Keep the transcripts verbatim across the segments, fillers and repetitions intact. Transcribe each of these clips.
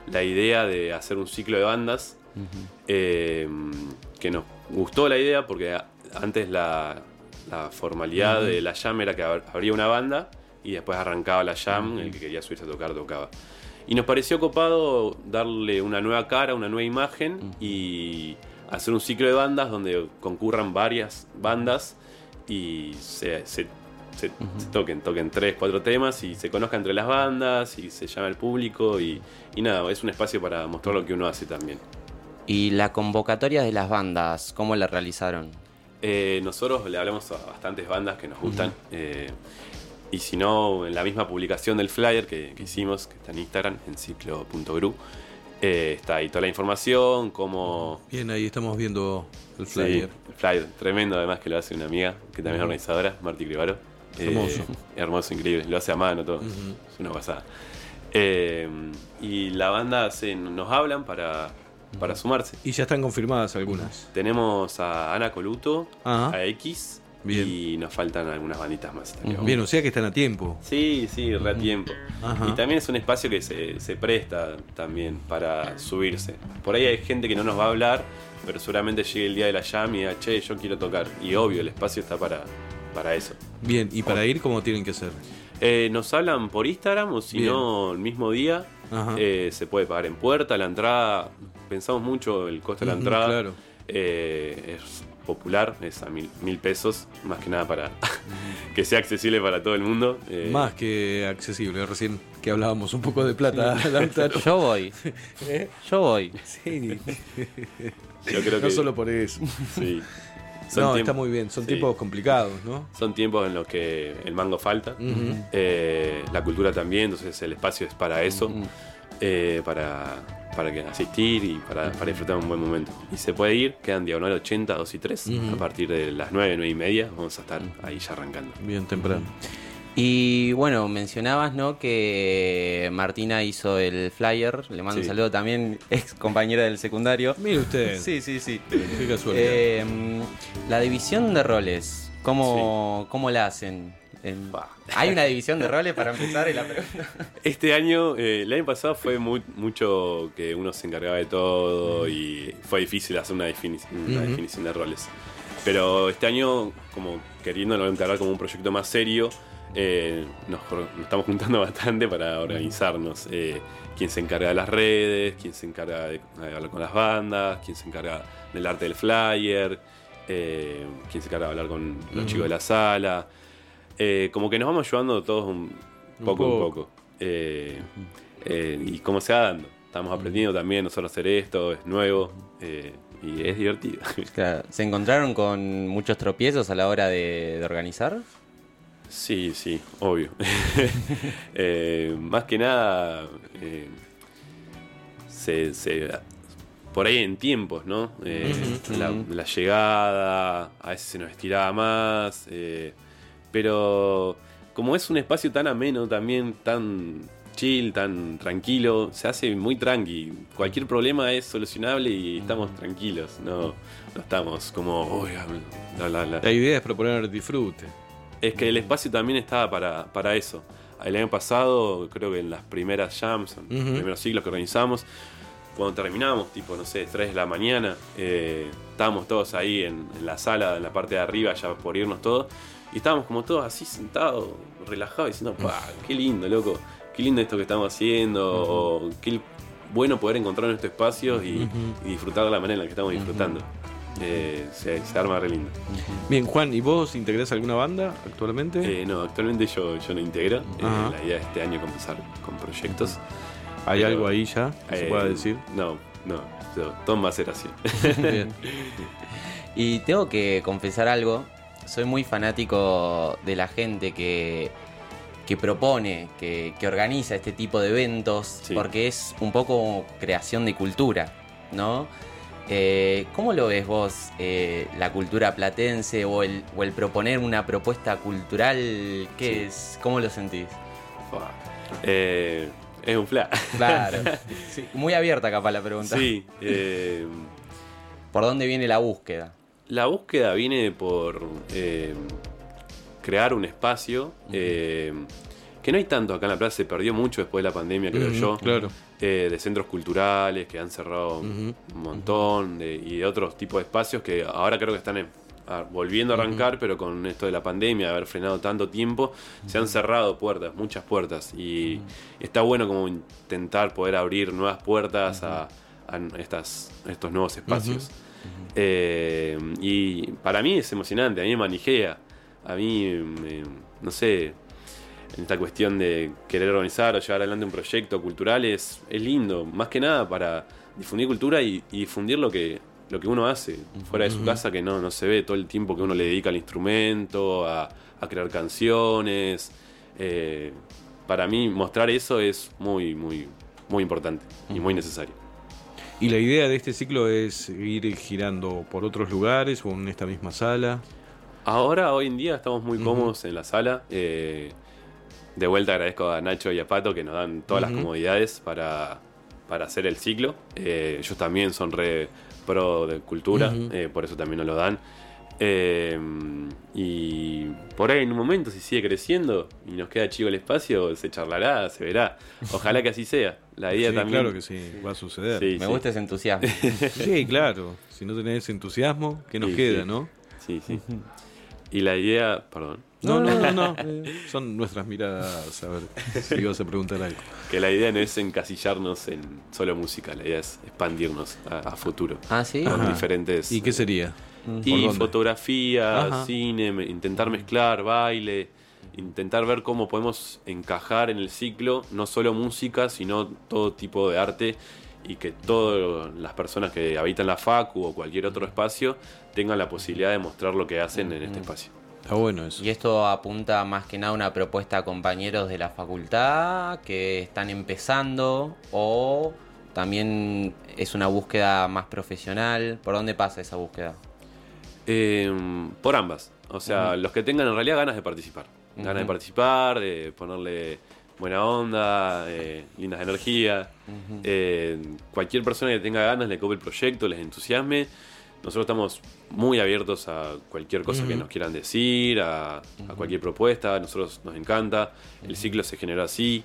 la idea de hacer un ciclo de bandas. Uh-huh. eh, que nos gustó la idea porque antes la, la formalidad uh-huh. de la jam era que habría una banda y después arrancaba la jam, uh-huh. el que quería subirse a tocar, tocaba. Y nos pareció copado darle una nueva cara, una nueva imagen uh-huh. y hacer un ciclo de bandas donde concurran varias bandas y se, se, se, uh-huh. se toquen, toquen tres, cuatro temas y se conozcan entre las bandas y se llame al público y, y nada, es un espacio para mostrar lo que uno hace también. ¿Y la convocatoria de las bandas, cómo la realizaron? Eh, nosotros le hablamos a bastantes bandas que nos gustan. Uh-huh. eh, y si no, en la misma publicación del flyer que, que hicimos, que está en Instagram, en ciclo punto gru, eh, está ahí toda la información, cómo... Bien, ahí estamos viendo el flyer. Sí, el flyer, tremendo además, que lo hace una amiga, que también uh-huh. es organizadora, Marti Cribaro. Hermoso. Eh, hermoso, increíble, lo hace a mano todo, uh-huh. es una pasada. Eh, y la banda se, nos hablan para... para sumarse. Y ya están confirmadas algunas. Tenemos a Ana Coluto, Ajá. a X, bien. Y nos faltan algunas banditas más. Uh-huh. Bien, o sea que están a tiempo. Sí, sí, re a tiempo. Ajá. Y también es un espacio que se, se presta también para subirse. Por ahí hay gente que no nos va a hablar, pero seguramente llegue el día de la jam y diga, che, yo quiero tocar. Y obvio, el espacio está para, para eso. Bien, ¿y para ir cómo tienen que ser? Eh, nos hablan por Instagram o si bien. no, el mismo día. Eh, se puede pagar en puerta, la entrada... Pensamos mucho el costo de la uh-huh, entrada. Claro. Eh, es popular, es a mil, mil pesos, más que nada para que sea accesible para todo el mundo. Eh, más que accesible, recién que hablábamos un poco de plata. Sí. Yo voy. ¿Eh? Yo voy. Sí. Yo creo no que, solo por eso. Sí. Son no, tiemp- está muy bien, son sí. tiempos complicados, ¿no? Son tiempos en los que el mango falta, uh-huh. eh, la cultura también, entonces el espacio es para eso, uh-huh. eh, para... para que asistir y para, para disfrutar un buen momento. Y se puede ir, quedan diagonal ochenta, dos y tres, uh-huh. a partir de las nueve, nueve y media, vamos a estar ahí ya arrancando. Bien temprano. Y bueno, mencionabas, ¿no?, que Martina hizo el flyer, le mando sí. un saludo también, ex compañera del secundario. Mire usted. Sí, sí, sí. Qué casualidad. Eh, la división de roles, ¿cómo, sí. ¿cómo la hacen? En... ¿Hay una división de roles para empezar? Y la pregunta? Este año, eh, el año pasado fue muy, mucho que uno se encargaba de todo y fue difícil hacer una, defini- una uh-huh. definición de roles. Pero este año, como queriéndolo encargar como un proyecto más serio, eh, nos, nos estamos juntando bastante para organizarnos. Eh, quién se encarga de las redes, quién se encarga de hablar con las bandas, quién se encarga del arte del flyer, eh, quién se encarga de hablar con los uh-huh. chicos de la sala. Eh, como que nos vamos ayudando todos un poco un poco, un poco. Eh, eh, y cómo se va dando, estamos aprendiendo también nosotros a hacer esto, es nuevo eh, y es divertido. Claro. ¿Se encontraron con muchos tropiezos a la hora de, de organizar? Sí, sí, obvio. eh, más que nada eh, se, se por ahí en tiempos, ¿no? Eh, uh-huh. la, la llegada a veces se nos estiraba más, eh, pero como es un espacio tan ameno también, tan chill, tan tranquilo, se hace muy tranqui. Cualquier problema es solucionable y estamos tranquilos, no, no estamos como... Uy, la, la, la. la idea es proponer disfrute. Es que el espacio también estaba para, para eso. El año pasado, creo que en las primeras jams, en uh-huh. los primeros ciclos que organizamos, cuando terminamos, tipo, no sé, tres de la mañana, eh, estábamos todos ahí en, en la sala, en la parte de arriba, ya por irnos todos. Y estábamos como todos así sentados, relajados, diciendo, ¡pah! ¡Qué lindo, loco! ¡Qué lindo esto que estamos haciendo! Uh-huh. O qué bueno poder encontrar estos espacios y, uh-huh. y disfrutar de la manera en la que estamos disfrutando. Uh-huh. Eh, se, se arma re lindo. Uh-huh. Bien, Juan, ¿y vos integrás alguna banda actualmente? Eh, no, actualmente yo, yo no integro. Uh-huh. Eh, la idea de este año es comenzar con proyectos. ¿Hay Pero, algo ahí ya que eh, se pueda decir? No, no. Todo va a ser así. Bien. Y tengo que confesar algo. Soy muy fanático de la gente que, que propone, que, que organiza este tipo de eventos, sí. porque es un poco creación de cultura, ¿no? Eh, ¿Cómo lo ves vos, eh, la cultura platense o el, o el proponer una propuesta cultural? ¿Qué sí. es? ¿Cómo lo sentís? Eh, es un fla. Claro. Sí, muy abierta capaz la pregunta. Sí. Eh, ¿Por dónde viene la búsqueda? La búsqueda viene por eh, crear un espacio uh-huh. eh, que no hay tanto acá en La Plata, se perdió mucho después de la pandemia, creo uh-huh, yo. Claro. eh, de centros culturales que han cerrado uh-huh. un montón, de, y de otros tipos de espacios que ahora creo que están en, a, volviendo a arrancar, uh-huh. pero con esto de la pandemia, de haber frenado tanto tiempo, uh-huh. se han cerrado puertas, muchas puertas, y uh-huh. está bueno como intentar poder abrir nuevas puertas uh-huh. a, a estas, estos nuevos espacios. Uh-huh. Eh, y para mí es emocionante, a mí me manijea, a mí, me, no sé, en esta cuestión de querer organizar o llevar adelante un proyecto cultural es, es lindo, más que nada para difundir cultura y, y difundir lo que, lo que uno hace fuera de su uh-huh. casa, que no, no se ve todo el tiempo que uno le dedica al instrumento, a, a crear canciones. Eh, para mí mostrar eso es muy, muy, muy importante uh-huh. y muy necesario. ¿Y la idea de este ciclo es ir girando por otros lugares o en esta misma sala? Ahora, hoy en día, estamos muy uh-huh. cómodos en la sala. Eh, de vuelta agradezco a Nacho y a Pato que nos dan todas uh-huh. las comodidades para, para hacer el ciclo. Eh, ellos también son re pro de cultura, uh-huh. eh, por eso también nos lo dan. Eh, y por ahí en un momento, si sigue creciendo y nos queda chivo el espacio, se charlará, se verá. Ojalá que así sea. La idea sí, también. Claro que sí, va a suceder. Sí, Me sí. gusta ese entusiasmo. Sí, claro. Si no tenés entusiasmo, ¿qué nos sí, queda, sí. no? Sí, sí. Y la idea, perdón. No, no, no, no. Son nuestras miradas. A ver si ibas a preguntar algo. Que la idea no es encasillarnos en solo música, la idea es expandirnos a, a futuro. Ah, sí. Con Ajá. diferentes. ¿Y qué sería? Y fotografía, Ajá. cine, intentar mezclar, baile, intentar ver cómo podemos encajar en el ciclo no solo música, sino todo tipo de arte, y que todas las personas que habitan la facu o cualquier otro espacio tengan la posibilidad de mostrar lo que hacen en este espacio. Está bueno eso. Y esto apunta más que nada a una propuesta a compañeros de la facultad que están empezando, o también es una búsqueda más profesional. ¿Por dónde pasa esa búsqueda? Eh, por ambas. O sea, uh-huh. los que tengan en realidad ganas de participar. Ganas uh-huh. de participar, de ponerle buena onda, eh, lindas energías. Uh-huh. Eh, cualquier persona que tenga ganas, le cope el proyecto, les entusiasme. Nosotros estamos muy abiertos a cualquier cosa uh-huh. que nos quieran decir, a, uh-huh. a cualquier propuesta. A nosotros nos encanta. El uh-huh. ciclo se generó así.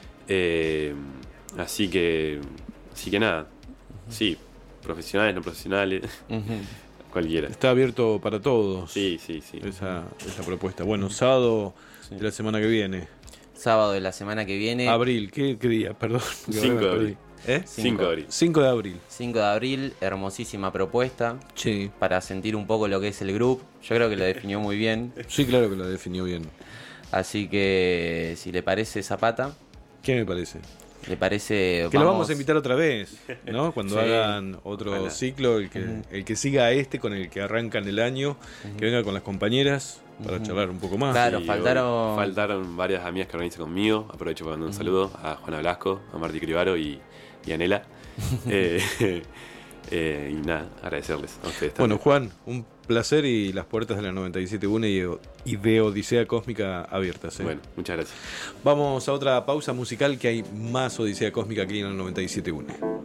Eh, así que, así que nada. Uh-huh. Sí, profesionales, no profesionales. Uh-huh. Cualquiera. Está abierto para todos. Sí, sí, sí. Esa, esa propuesta. Bueno, sábado sí. de la semana que viene. Sábado de la semana que viene. Abril, ¿qué, qué día? Perdón. cinco de abril. ¿Eh? cinco de abril. cinco de abril. cinco de abril, hermosísima propuesta. Sí. Para sentir un poco lo que es el grupo. Yo creo que lo definió muy bien. Sí, claro que lo definió bien. Así que, si le parece, Zapata. ¿Qué me parece? ¿Le parece? Que vamos... lo vamos a invitar otra vez, ¿no? Cuando sí. hagan otro Ojalá. ciclo, el que, uh-huh. el que siga este con el que arrancan el año, uh-huh. que venga con las compañeras para uh-huh. charlar un poco más. Claro, sí, faltaron... faltaron varias amigas que organizan conmigo. Aprovecho para mandar un uh-huh. saludo a Juana Blasco, a Martí Cribaro y, y a Nela. eh, eh, y nada, agradecerles a ustedes también. Bueno, Juan, un placer, y las puertas de la noventa y siete punto uno y de Odisea Cósmica abiertas. ¿eh? Bueno, muchas gracias. Vamos a otra pausa musical, que hay más Odisea Cósmica aquí en el noventa y siete punto uno.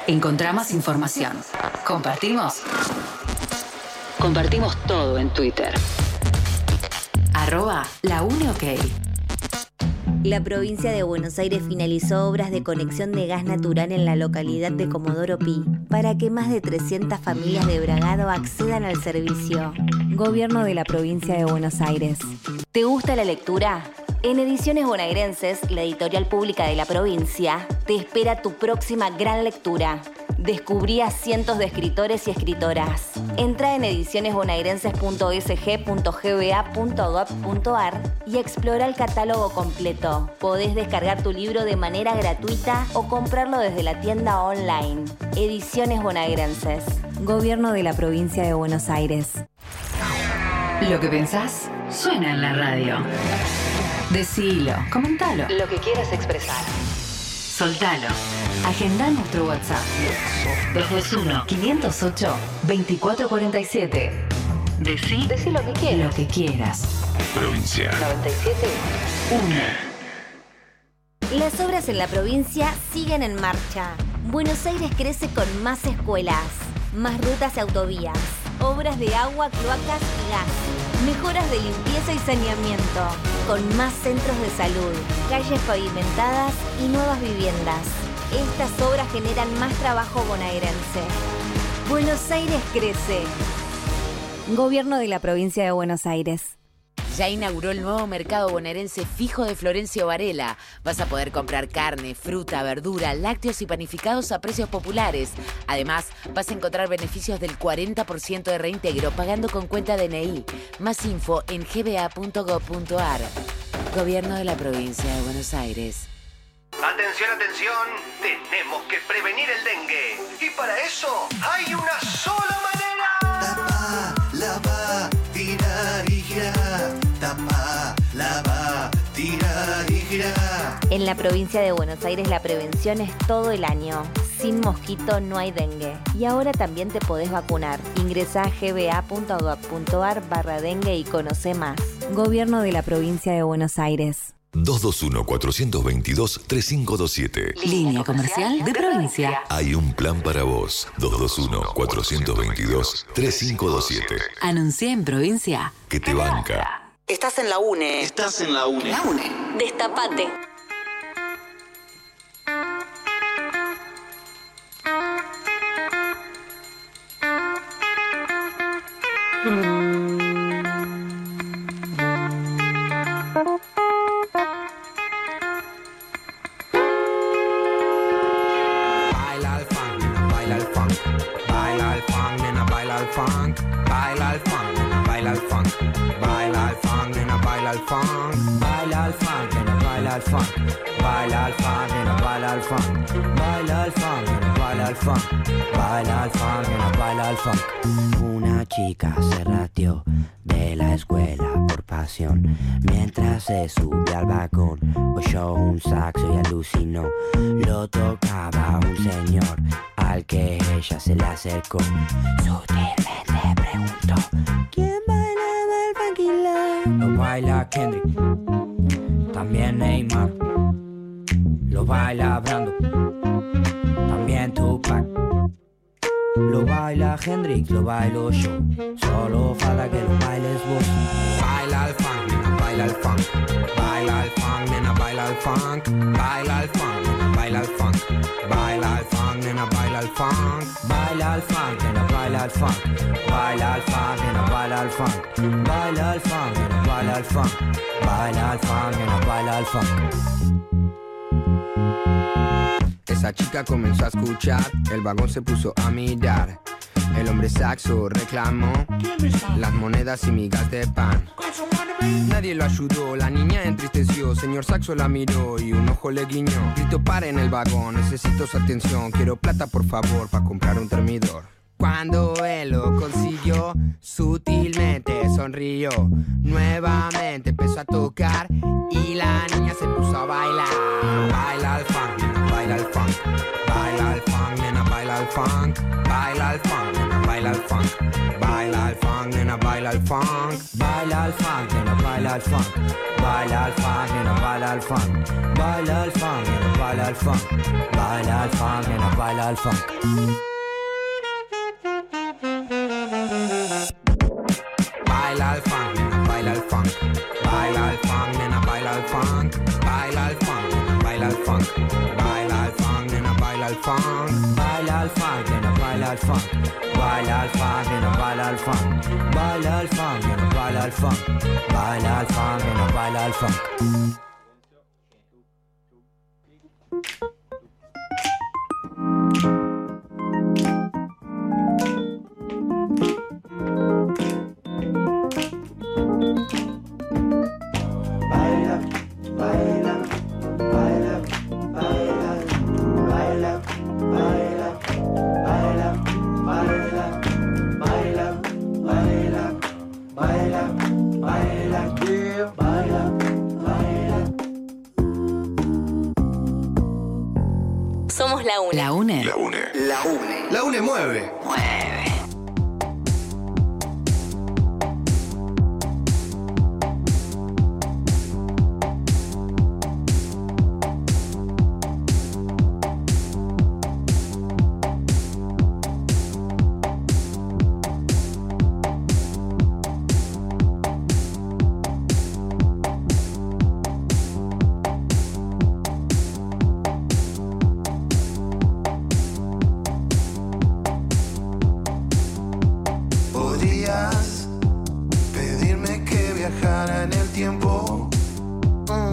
Encontrá más información. Compartimos. Compartimos todo en Twitter. Arroba La Uni OK. La provincia de Buenos Aires finalizó obras de conexión de gas natural en la localidad de Comodoro Pi para que más de trescientas familias de Bragado accedan al servicio. Gobierno de la provincia de Buenos Aires. ¿Te gusta la lectura? En Ediciones Bonaerenses, la editorial pública de la provincia, te espera tu próxima gran lectura. Descubrí a cientos de escritores y escritoras. Entra en ediciones bonaerenses punto e s g punto g b a punto gov punto a r y explora el catálogo completo. Podés descargar tu libro de manera gratuita o comprarlo desde la tienda online. Ediciones Bonaerenses. Gobierno de la provincia de Buenos Aires. Lo que pensás suena en la radio. Decilo, comentalo, lo que quieras expresar. Soltalo. Agendá nuestro WhatsApp. dos dos uno, quinientos ocho, veinticuatro cuarenta y siete. Decí, Decí lo que quieras. Lo que quieras. Provincia noventa y siete uno. Las obras en la provincia siguen en marcha. Buenos Aires crece con más escuelas, más rutas y autovías, obras de agua, cloacas y gas, mejoras de limpieza y saneamiento, con más centros de salud, calles pavimentadas y nuevas viviendas. Estas obras generan más trabajo bonaerense. Buenos Aires crece. Gobierno de la provincia de Buenos Aires. Ya inauguró el nuevo mercado bonaerense fijo de Florencio Varela. Vas a poder comprar carne, fruta, verdura, lácteos y panificados a precios populares. Además, vas a encontrar beneficios del cuarenta por ciento de reintegro pagando con cuenta D N I. Más info en g b a punto gov punto a r. Gobierno de la provincia de Buenos Aires. Atención, atención, tenemos que prevenir el dengue. Y para eso hay una sola manera. Tapa, lava, tirar y girar. Tapa, lava, tirar y girar. En la provincia de Buenos Aires la prevención es todo el año. Sin mosquito no hay dengue. Y ahora también te podés vacunar. Ingresá a g b a punto gov punto a r barra dengue y conoce más. Gobierno de la provincia de Buenos Aires. dos dos uno, cuatro dos dos, tres cinco dos siete. Línea comercial de provincia. Hay un plan para vos. dos dos uno, cuatro dos dos, tres cinco dos siete. Anuncié en provincia. Que te banca. Estás en la UNE. Estás en la UNE. La UNE. Destapate. Baila el funk, nena, baila el funk. Baila el funk, nena, baila el funk. Baila el funk, nena, baila el funk. Baila el funk, nena, baila el funk. Baila el funk, nena, baila el funk. Baila el funk, nena, baila el funk. Baila el funk, nena, baila el funk. Baila el funk, nena, baila el funk. Una chica se ratió de la escuela por pasión. Mientras se subía al balcón, oyó un saxo y alucinó. Lo tocaba un señor al que ella se le acercó. Sutilmente preguntó: ¿quién bailaba el funky love? Lo baila Kendrick, también Neymar. Lo baila Brando, también Tupac. Lo baila Hendrix, lo bailo yo. Solo falta que lo bailes vos. Baila el funk, nena, baila el funk. Baila el funk, nena, baila el funk. Baila el funk, nena, baila el funk. Baila el funk, nena, baila el funk. Baila el funk, nena, baila el funk. Baila el funk, nena, baila el funk. Baila el funk, nena, baila el funk. Baila el funk, nena, baila el funk. Esa chica comenzó a escuchar, el vagón se puso a mirar. El hombre saxo reclamó las monedas y migas de pan. Nadie lo ayudó, la niña entristeció. Señor saxo la miró y un ojo le guiñó. Gritó: para en el vagón, necesito su atención. Quiero plata por favor para comprar un termidor. Cuando él lo consiguió, sutilmente sonrió. Nuevamente empezó a tocar y la niña se puso a bailar. Baila el funk, nena, baila el funk. Baila el funk, nena, baila el funk. Baila el funk, nena, baila el funk. Baila el funk, nena, baila el funk, baila el funk, nena, baila el funk, baila el funk, nena, baila el funk, baila el funk, nena, baila el funk, baila el funk, nena, baila el funk. Baila el funk, nena, baila el funk, baila el funk, nena, baila el funk, baila el funk, nena, baila el funk, baila el funk, nena, baila el funk, baila el funk, nena, baila el funk, baila el funk, nena, baila el funk, baila el funk, nena, baila el funk, baila el funk, nena, baila el funk. Somos la UNE. La UNE. La UNE. La UNE. La UNE mueve. Mueve. Podrías pedirme que viajara en el tiempo mm.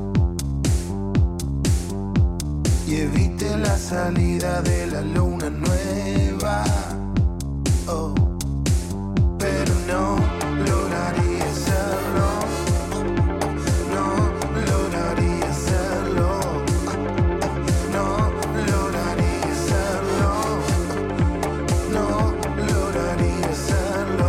y evite la salida de la luna nueva, oh. Pero no lograría hacerlo, no lograría hacerlo, no lograría hacerlo, no lograría hacerlo.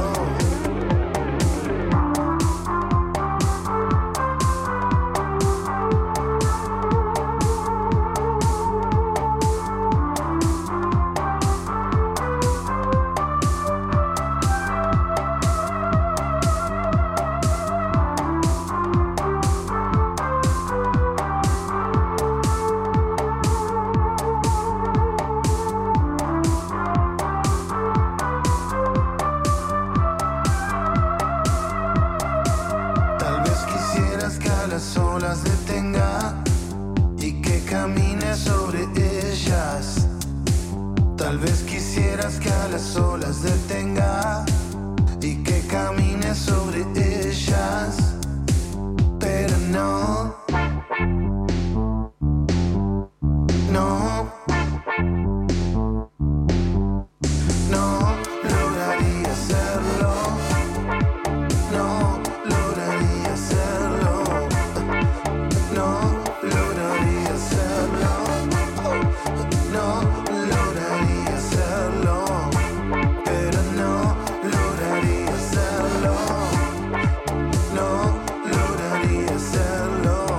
Tal vez quisieras que a las olas detenga y que camine sobre ellas. Tal vez quisieras que a las olas detenga y que camine sobre ellas. Pero no, no, no lograría hacerlo. No lograría hacerlo, no lograría hacerlo, no lograría hacerlo, pero no lograría hacerlo, no lograría hacerlo.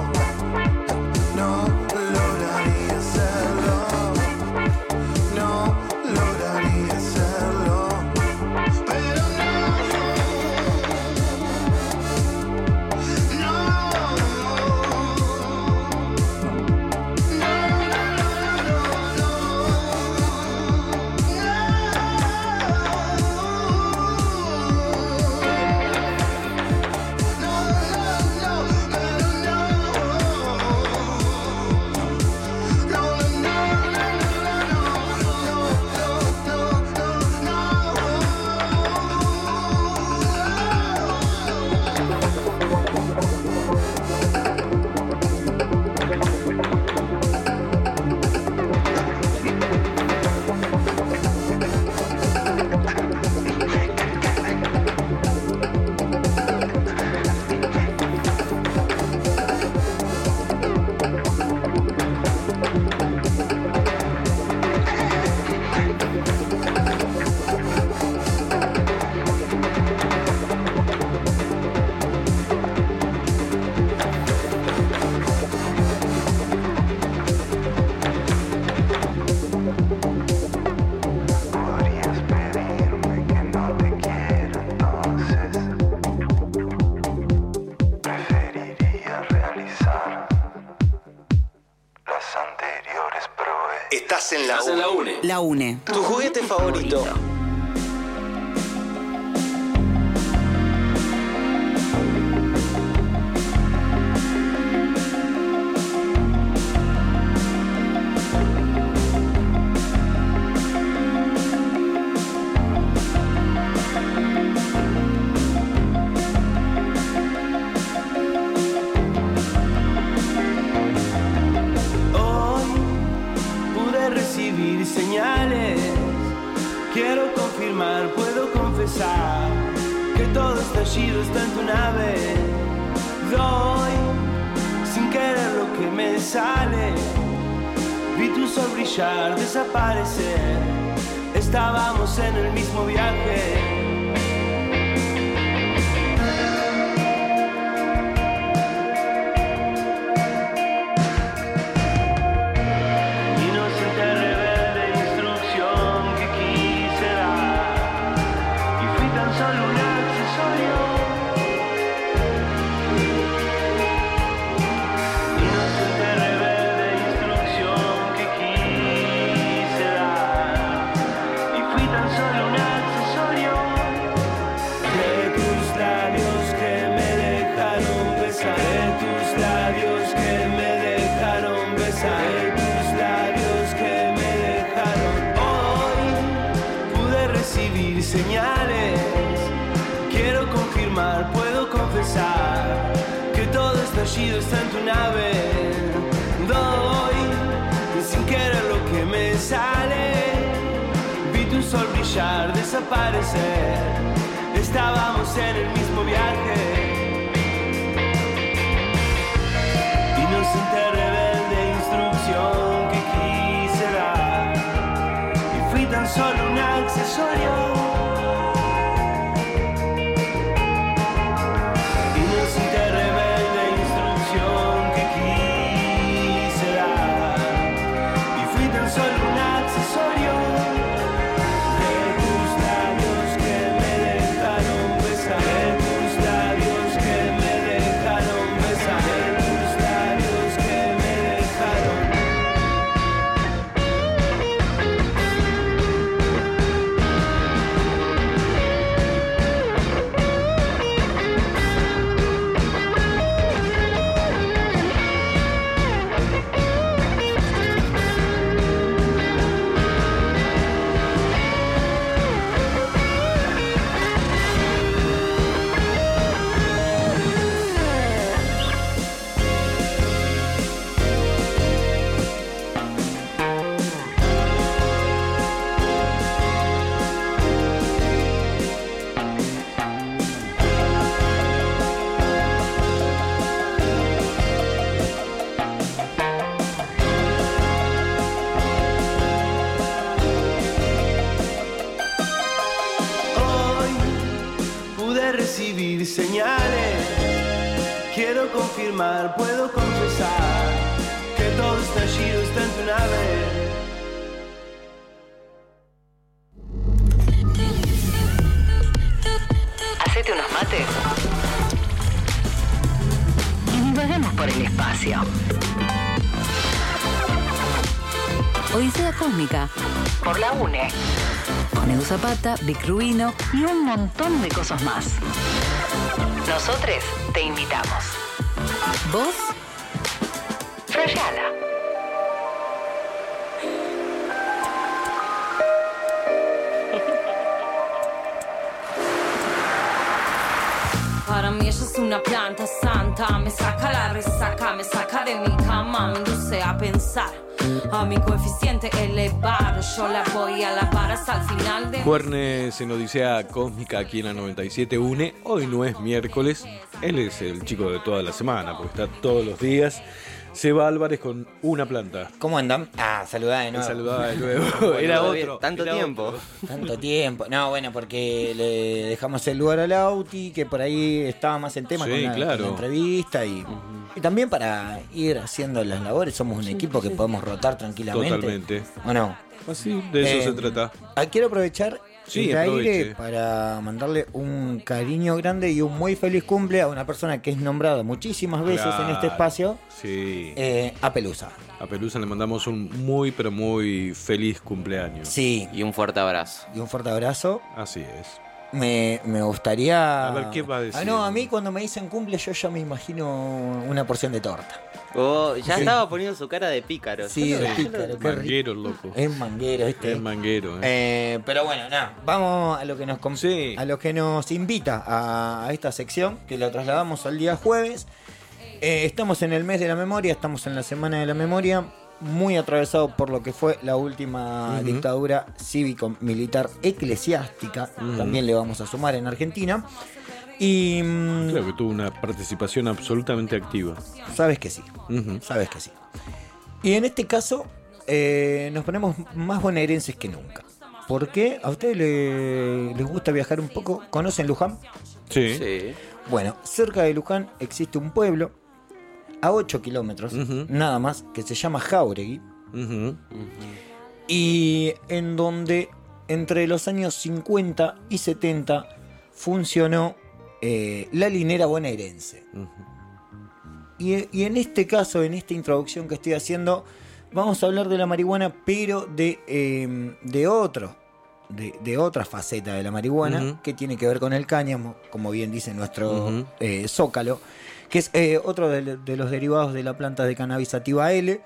Estás en la Estás en la UNE. La UNE. Tu juguete favorito. Señales, quiero confirmar, puedo confesar que todo estallido está en tu nave. Doy sin querer lo que me sale. Vi tu sol brillar, desaparecer. Estábamos en el mismo viaje. Señales, quiero confirmar, puedo confesar que todo estallido está en tu nave. Doy sin querer lo que me sale. Vi tu sol brillar, desaparecer. Estábamos en el mismo viaje. Inocente, rebelde, instrucción que quise dar. Y fui tan solo un accesorio. Señales, quiero confirmar, puedo confesar que todo estallido está en tu nave. Hacete unos mates y divagamos por el espacio. Odisea Cósmica por la UNE. Con Edu Zapata, Vic Rubino y un montón de cosas más. Nosotros te invitamos. ¿Vos? Frayala. Para mí ella es una planta santa. Me saca la resaca, me saca de mi cama. Me induce a pensar, a mi coeficiente elevado. Yo la voy a lavar hasta el final de... Juernes en Odisea Cósmica aquí en la noventa y siete UNE. Hoy no es miércoles. Él es el chico de toda la semana porque está todos los días. Seba Álvarez con una planta. ¿Cómo andan? Ah, saludá de nuevo. Saludaba de nuevo. Era otro. Tanto era tiempo. Otro. Tanto tiempo. No, bueno, porque le dejamos el lugar al Auti, que por ahí estaba más el tema sí, con, la, claro. con la entrevista. Y, uh-huh. y también para ir haciendo las labores. Somos un sí, equipo sí. que podemos rotar tranquilamente. Totalmente. ¿O no? Así, de eso eh, se trata. Quiero aprovechar Sí, el aproveche. aire para mandarle un cariño grande y un muy feliz cumple a una persona que es nombrada muchísimas veces Claro. en este espacio, Sí. eh, a Pelusa. A Pelusa le mandamos un muy, pero muy feliz cumpleaños. Sí. Y un fuerte abrazo. Y un fuerte abrazo. Así es. Me, me gustaría... A ver, ¿qué va a decir? Ah, no, a mí cuando me dicen cumple yo ya me imagino una porción de torta. Oh, ya Sí. estaba poniendo su cara de pícaro. Sí, Yo de no- pícaro. qué rico. Manguero, loco. Es manguero este. Es manguero, ¿eh? Eh, pero bueno, nada, vamos a lo que nos com- a lo que nos invita a, a esta sección, que la trasladamos al día jueves. Eh, estamos en el mes de la memoria, estamos en la semana de la memoria, muy atravesado por lo que fue la última Ujú. dictadura cívico-militar eclesiástica, Ujú. también le vamos a sumar en Argentina. Y mm, Creo que tuvo una participación absolutamente activa. sabes que sí, Ujú. sabes que sí. Y en este caso eh, nos ponemos más bonaerenses que nunca. ¿Por qué? ¿A ustedes le- les gusta viajar un poco? ¿Conocen Luján? Sí. Sí. Bueno, cerca de Luján existe un pueblo a ocho kilómetros, nada más, que se llama Jáuregui. Ujú. Y en donde entre los años cincuenta y setenta funcionó eh, la linera bonaerense. Y, y en este caso, en esta introducción que estoy haciendo, vamos a hablar de la marihuana, pero de, eh, de otro, de, de otra faceta de la marihuana, Ujú. que tiene que ver con el cáñamo, como bien dice nuestro Ujú. eh, zócalo, que es eh, otro de, de los derivados de la planta de cannabis sativa L,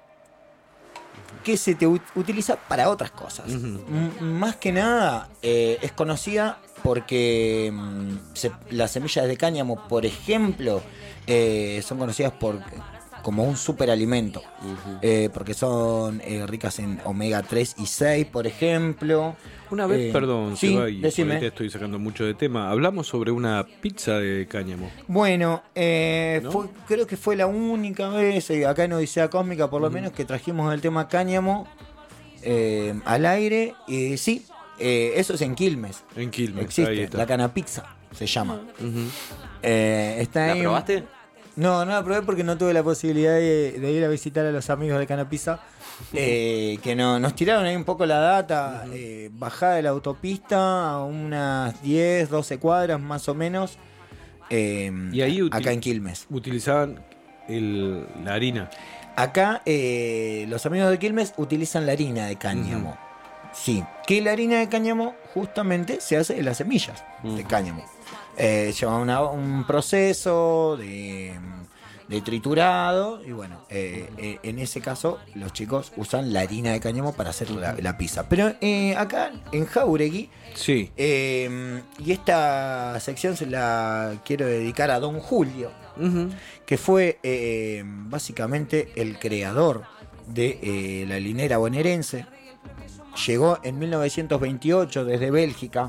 que se te ut- utiliza para otras cosas. M- más que nada eh, es conocida porque mm, se- las semillas de cáñamo, por ejemplo, eh, son conocidas por como un superalimento, eh, porque son eh, ricas en omega tres y seis, por ejemplo. Una vez, Eh, perdón, sí, Seba, y por decime. ahí te estoy sacando mucho de tema. Hablamos sobre una pizza de cáñamo. Bueno, eh, ¿No? fue- creo que fue la única vez, eh, acá en Odisea Cósmica por lo menos, que trajimos el tema cáñamo eh, al aire. Y sí, eh, eso es en Quilmes. En Quilmes, ahí Existe, está. la canapizza se llama. Ujú. Eh, está ¿La ahí- probaste? No, no la probé porque no tuve la posibilidad de, de ir a visitar a los amigos de Canapizza. eh, que no, nos tiraron ahí un poco la data. eh, bajada de la autopista a unas diez, doce cuadras más o menos. eh, Y ahí util- acá en Quilmes. Utilizaban el- la harina. Acá eh, los amigos de Quilmes utilizan la harina de cáñamo. Sí, que la harina de cáñamo justamente se hace de las semillas de cáñamo. Eh, lleva una- un proceso de, de triturado y bueno, eh, eh, en ese caso los chicos usan la harina de cáñamo para hacer la, la pizza. Pero eh, acá en Jáuregui, Sí. eh, y esta sección se la quiero dedicar a Don Julio, Ujú. que fue eh, básicamente el creador de eh, la linera bonaerense. Llegó en mil novecientos veintiocho desde Bélgica,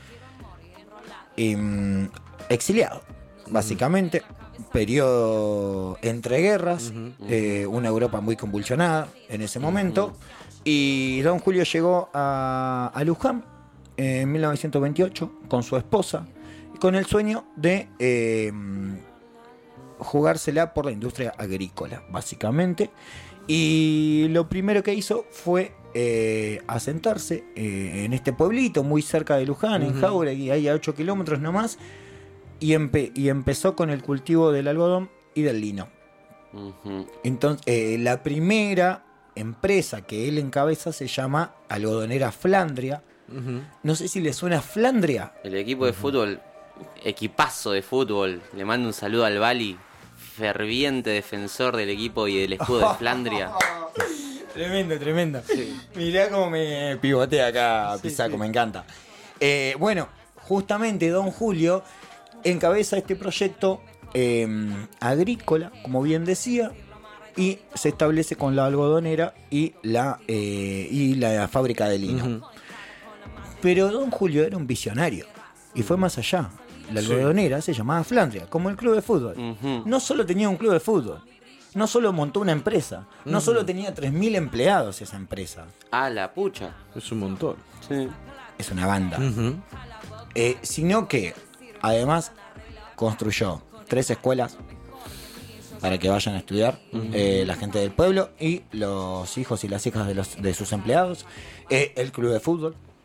em, exiliado, básicamente, periodo entre guerras, eh, una Europa muy convulsionada en ese momento, y Don Julio llegó a, a Luján en mil novecientos veintiocho con su esposa, con el sueño de em, jugársela por la industria agrícola, básicamente. Y lo primero que hizo fue eh, asentarse eh, en este pueblito muy cerca de Luján, en Ujú. Jáuregui, ahí a ocho kilómetros nomás, y, empe- y empezó con el cultivo del algodón y del lino. Entonces, eh, la primera empresa que él encabeza se llama Algodonera Flandria. Ujú. No sé si le suena Flandria. El equipo de fútbol, equipazo de fútbol. Le mando un saludo al Bali, ferviente defensor del equipo y del escudo de Flandria. Tremendo, tremendo. Mirá cómo me pivotea acá, Pisaco, me encanta. Eh, bueno, justamente Don Julio encabeza este proyecto eh, agrícola, como bien decía, y se establece con la algodonera y la, eh, y la fábrica de lino. Ujú. Pero Don Julio era un visionario y fue más allá. La Sí. algodonera se llamaba Flandria, como el club de fútbol. No solo tenía un club de fútbol, no solo montó una empresa, no Ujú. solo tenía tres mil empleados esa empresa. Ah, la pucha. Es un montón. Sí. Es una banda. Ujú. Eh, sino que además construyó tres escuelas para que vayan a estudiar Ujú. eh, la gente del pueblo y los hijos y las hijas de, los, de sus empleados, eh, el club de fútbol,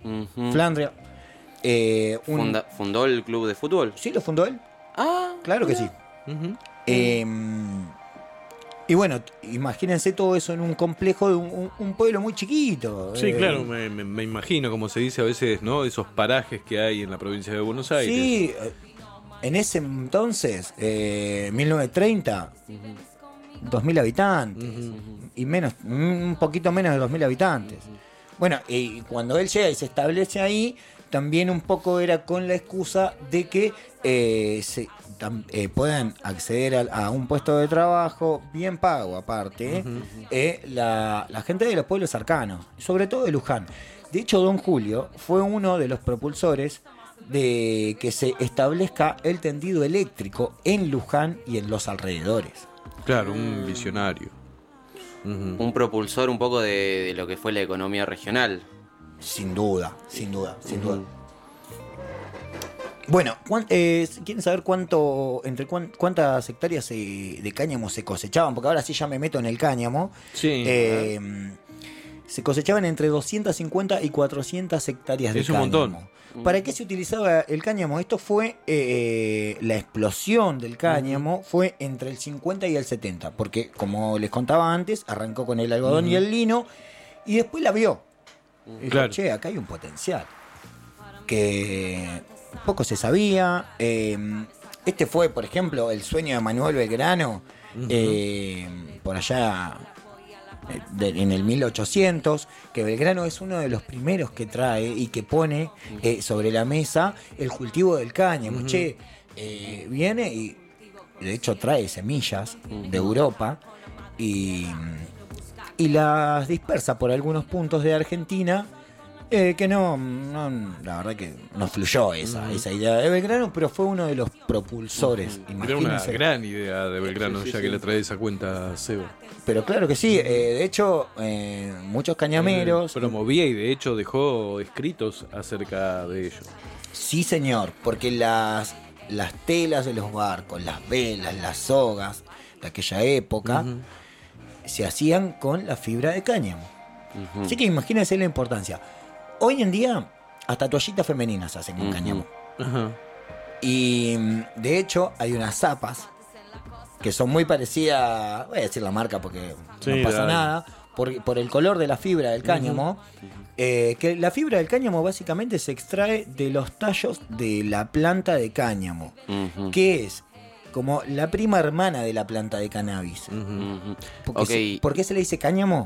Uh-huh. Flandria. Eh, un... Funda, ¿Fundó el club de fútbol? Sí, lo fundó él. Ah, claro que sí. Uh-huh. Eh, y bueno, imagínense todo eso en un complejo de un, un pueblo muy chiquito. Sí, eh, claro, me, me, me imagino, como se dice a veces, ¿no? Esos parajes que hay en la provincia de Buenos Aires. Sí, en ese entonces, eh, mil novecientos treinta, uh-huh. dos mil habitantes. Uh-huh. Y menos, un poquito menos de dos mil habitantes. Uh-huh. Bueno, y cuando él llega y se establece ahí, también un poco era con la excusa de que eh, se, tam, eh, puedan acceder a, a un puesto de trabajo bien pago aparte, uh-huh. eh, la, la gente de los pueblos cercanos, sobre todo de Luján. De hecho, Don Julio fue uno de los propulsores de que se establezca el tendido eléctrico en Luján y en los alrededores. Claro, un visionario. Uh-huh. Un propulsor un poco de, de lo que fue la economía regional. Sin duda, sin duda, sin uh-huh. duda. Bueno, eh, ¿quieren saber cuánto, entre cuán, cuántas hectáreas eh, de cáñamo se cosechaban? Porque ahora sí ya me meto en el cáñamo. Sí. Eh, se cosechaban entre doscientas cincuenta y cuatrocientas hectáreas de es cáñamo. Es un montón. ¿Para qué se utilizaba el cáñamo? Esto fue, eh, la explosión del cáñamo uh-huh. fue entre el cincuenta y el setenta. Porque, como les contaba antes, arrancó con el algodón uh-huh. y el lino y después la vio. Y claro. dijo, che, acá hay un potencial que poco se sabía. Eh, este fue, por ejemplo, el sueño de Manuel Belgrano, uh-huh. eh, por allá de, en el mil ochocientos, que Belgrano es uno de los primeros que trae y que pone eh, sobre la mesa el cultivo del cáñamo. Uh-huh. Che, eh, viene y de hecho trae semillas uh-huh. de Europa y... y las dispersa por algunos puntos de Argentina, eh, que no, no, la verdad que no fluyó esa, uh-huh. esa idea de Belgrano, pero fue uno de los propulsores. Uh-huh. Era una gran idea de Belgrano, sí, sí, ya sí. que le trae esa cuenta Seba. Pero claro que sí, eh, de hecho, eh, muchos cañameros... Eh, promovía y de hecho dejó escritos acerca de ello. Sí, señor, porque las, las telas de los barcos, las velas, las sogas de aquella época... Uh-huh. se hacían con la fibra de cáñamo. Uh-huh. Así que imagínense la importancia. Hoy en día, hasta toallitas femeninas se hacen con uh-huh. cáñamo. Uh-huh. Y de hecho, hay unas zapas que son muy parecidas, voy a decir la marca porque sí, no pasa dale. nada, por, por el color de la fibra del cáñamo. Uh-huh. Eh, que la fibra del cáñamo básicamente se extrae de los tallos de la planta de cáñamo, uh-huh. que es como la prima hermana de la planta de cannabis. Uh-huh. Porque okay. se, ¿Por qué se le dice cáñamo?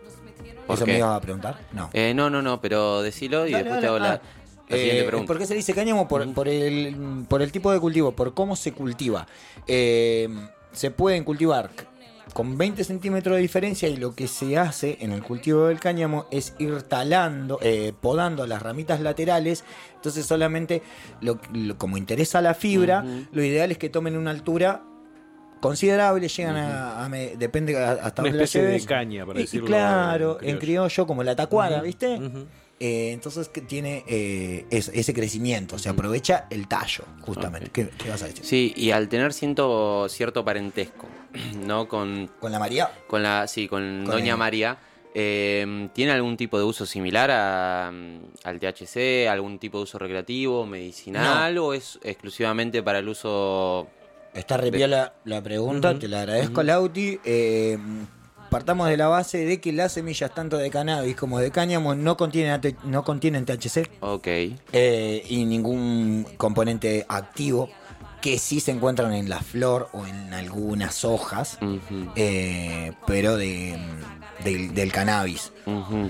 ¿Por ¿Eso qué? me ibas a preguntar? No. Eh, no, no, no, pero decilo y dale, después dale, te hago la, ah, la siguiente eh, pregunta. ¿Por qué se le dice cáñamo? Por, uh-huh. por, el, por el tipo de cultivo, por cómo se cultiva. Eh, se pueden cultivar con veinte centímetros de diferencia y lo que se hace en el cultivo del cáñamo es ir talando, eh, podando las ramitas laterales. Entonces solamente, lo, lo, como interesa la fibra, uh-huh. lo ideal es que tomen una altura considerable, llegan uh-huh. a, a, a, depende a, hasta una donde especie la de lleves. caña, para y, decirlo. Y claro, en criollo. en criollo, como la tacuara, uh-huh. ¿viste? Uh-huh. Eh, entonces que tiene eh, es, ese crecimiento, se aprovecha el tallo, justamente. Okay. ¿Qué, ¿Qué vas a decir? Sí, y al tener ciento, cierto parentesco, ¿no? Con, ¿Con la María? Con la, sí, con, con Doña el... María. Eh, ¿Tiene algún tipo de uso similar a, al T H C? ¿Algún tipo de uso recreativo, medicinal? No. ¿O es exclusivamente para el uso...? Está re bien la, la pregunta, uh-huh. te la agradezco, uh-huh. Lauti. Eh, partamos de la base de que las semillas tanto de cannabis como de cáñamo no contienen, no contienen T H C. Ok. Eh, y ningún componente activo que sí se encuentran en la flor o en algunas hojas, uh-huh. eh, pero de, de, del cannabis. Uh-huh.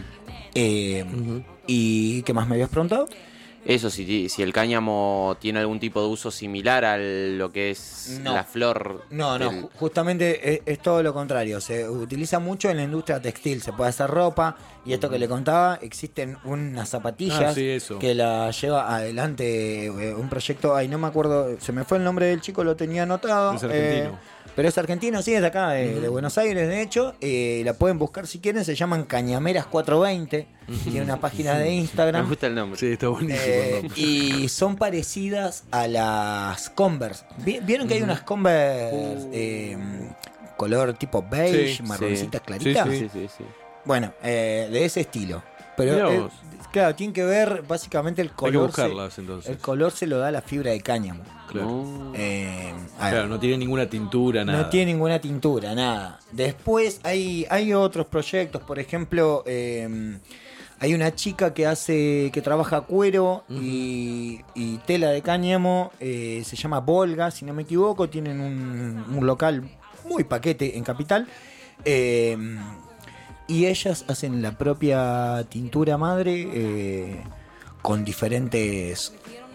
Eh, uh-huh. ¿Y qué más me habías preguntado? Eso, si, si el cáñamo tiene algún tipo de uso similar a lo que es no. la flor. No, del... no, justamente es, es todo lo contrario. Se utiliza mucho en la industria textil, se puede hacer ropa. Y esto que le contaba, existen unas zapatillas ah, sí, eso. que la lleva adelante eh, un proyecto. Ay, no me acuerdo, se me fue el nombre del chico, lo tenía anotado. Es argentino. Eh, pero es argentino, sí, es de acá, de, uh-huh. de Buenos Aires, de hecho. Eh, la pueden buscar si quieren, se llaman Cañameras cuatrocientos veinte. Uh-huh. Tiene una página de Instagram. Me gusta el nombre. Sí, está buenísimo. Eh, el y son parecidas a las Converse. ¿Vieron que uh-huh. hay unas Converse uh. eh, color tipo beige, sí, marroncitas sí. claritas? Sí, sí, sí, sí. Bueno, eh, de ese estilo. Pero eh, Claro, tiene que ver básicamente el color. Hay que buscarlas, se, entonces. El color se lo da la fibra de cáñamo. Claro. Eh, claro, no tiene ninguna tintura, nada. No tiene ninguna tintura, nada. Después hay, hay otros proyectos, por ejemplo, eh, hay una chica que hace, que trabaja cuero uh-huh. y, y tela de cáñamo, eh, se llama Volga, si no me equivoco, tienen un, un local muy paquete en Capital. Eh, y ellas hacen la propia tintura madre eh, con diferentes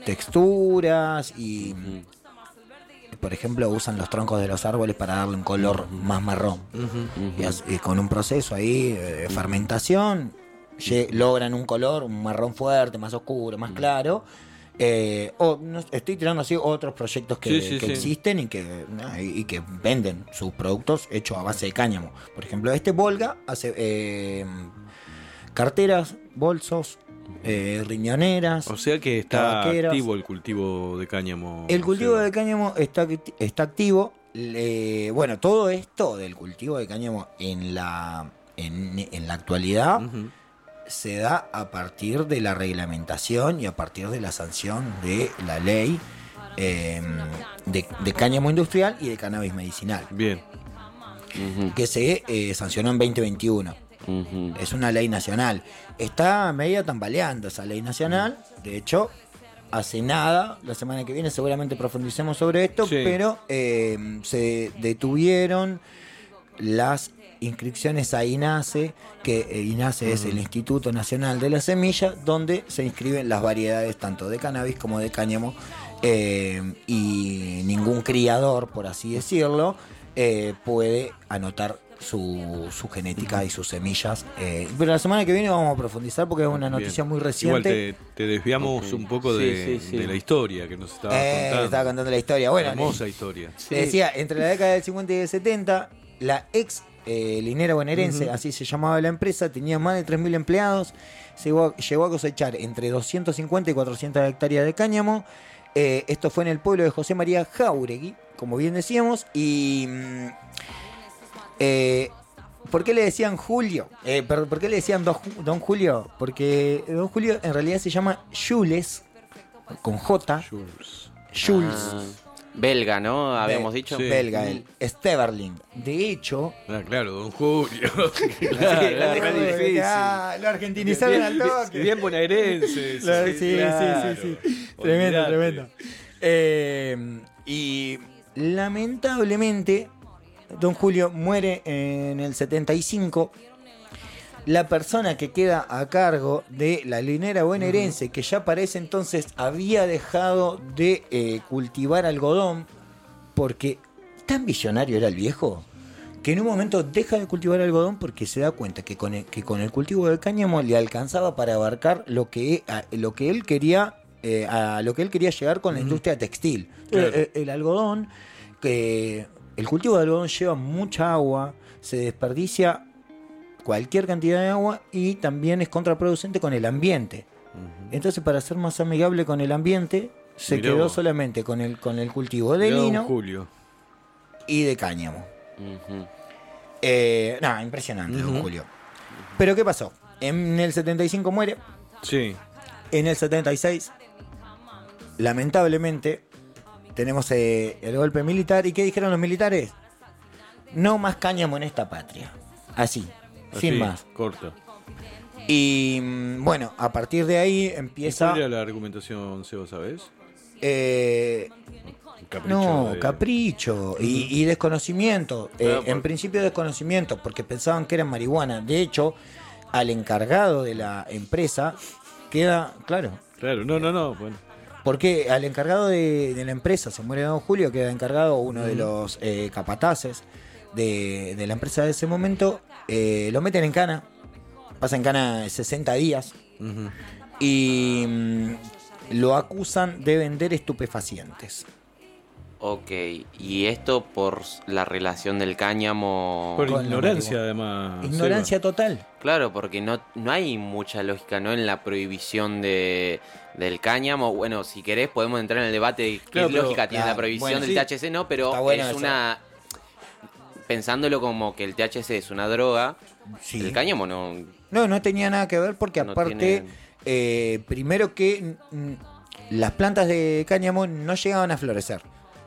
texturas y, uh-huh. por ejemplo, usan los troncos de los árboles para darle un color uh-huh. más marrón. Uh-huh. Uh-huh. Y, as, y con un proceso ahí de uh-huh. fermentación lle- logran un color, un marrón fuerte, más oscuro, más uh-huh. claro. Eh, o, no, estoy tirando así otros proyectos que, sí, sí, que sí. existen y que, no, y, y que venden sus productos hechos a base de cáñamo. Por ejemplo, este Volga hace eh, carteras, bolsos, eh, riñoneras. O sea que está tabaqueras. activo el cultivo de cáñamo. El cultivo de cáñamo está, está activo. Le, bueno, todo esto del cultivo de cáñamo en la, en, en la actualidad uh-huh. se da a partir de la reglamentación y a partir de la sanción de la ley eh, de, de cáñamo industrial y de cannabis medicinal. Bien. Uh-huh. Que se eh, sancionó en veinte veintiuno. Uh-huh. Es una ley nacional. Está medio tambaleando esa ley nacional. De hecho, hace nada, la semana que viene seguramente profundicemos sobre esto, sí. pero eh, se detuvieron las inscripciones a INASE, que INASE uh-huh. es el Instituto Nacional de la Semilla, donde se inscriben las variedades tanto de cannabis como de cáñamo, eh, y ningún criador, por así decirlo, eh, puede anotar su, su genética y sus semillas. Eh, pero la semana que viene vamos a profundizar porque es una noticia Bien. muy reciente. Igual te, te desviamos okay. un poco de, sí, sí, sí. de la historia que nos estaba eh, contando. Estaba contando la historia. Bueno, hermosa historia. Sí. Decía, entre la década del cincuenta y del setenta, la ex eh, linera bonaerense, uh-huh. así se llamaba la empresa, tenía más de tres mil empleados, llegó, llegó a cosechar entre doscientas cincuenta y cuatrocientas hectáreas de cáñamo. Eh, esto fue en el pueblo de José María Jáuregui, como bien decíamos, y... Eh, ¿por qué le decían Julio? Eh, ¿Por qué le decían Don Julio? Porque Don Julio en realidad se llama Jules, con J. Jules. Jules. Ah, belga, ¿no? Habíamos Be- dicho. Sí. Belga, él. Steverling. De hecho... Ah, claro, Don Julio. claro, claro, claro, difícil. Ah, lo argentinizaron al toque. Bien bonaerense. Claro, sí, sí, claro. sí, sí, sí. Tremendo, tremendo. Eh, y lamentablemente... Don Julio muere en el setenta y cinco. La persona que queda a cargo de la linera bonaerense, uh-huh. que ya para ese entonces había dejado de eh, cultivar algodón, porque tan visionario era el viejo, que en un momento deja de cultivar algodón porque se da cuenta que con el, que con el cultivo del cáñamo le alcanzaba para abarcar lo que, a, lo que él quería, eh, a lo que él quería llegar con uh-huh. la industria textil. Claro. El, el, el algodón que... El cultivo de algodón lleva mucha agua, se desperdicia cualquier cantidad de agua y también es contraproducente con el ambiente. Uh-huh. Entonces, para ser más amigable con el ambiente, se Miró. quedó solamente con el, con el cultivo de Miró lino Julio. y de cáñamo. Uh-huh. Eh, no, impresionante, uh-huh. don Julio. Pero ¿qué pasó? En el setenta y cinco muere. Sí. En el setenta y seis, lamentablemente... Tenemos eh, el golpe militar. ¿Y qué dijeron los militares? No más cáñamo en esta patria. Así, Así sin más. Corto. Y bueno, a partir de ahí empieza... ¿Cuál era la argumentación, Seba, sabes? Eh, capricho no, de... capricho y, y desconocimiento. Eh, ah, por... En principio desconocimiento, porque pensaban que era marihuana. De hecho, al encargado de la empresa queda... Claro. Claro, no, no, no, bueno. Porque al encargado de, de la empresa, se muere Don Julio, queda encargado uno de los eh, capataces de, de la empresa de ese momento, eh, lo meten en cana, pasa en cana sesenta días, uh-huh. y mm, lo acusan de vender estupefacientes. Ok, y esto por la relación del cáñamo... Por ignorancia, además. Ignorancia Seba. Total. Claro, porque no, no hay mucha lógica, ¿no?, en la prohibición de, del cáñamo. Bueno, si querés podemos entrar en el debate de qué claro, lógica pero, tiene claro, la prohibición bueno, del sí. T H C, ¿no? Pero bueno es eso. Una... Pensándolo como que el T H C es una droga, sí. el cáñamo no... No, no tenía nada que ver porque no aparte... Tiene... eh, primero que mm, las plantas de cáñamo no llegaban a florecer.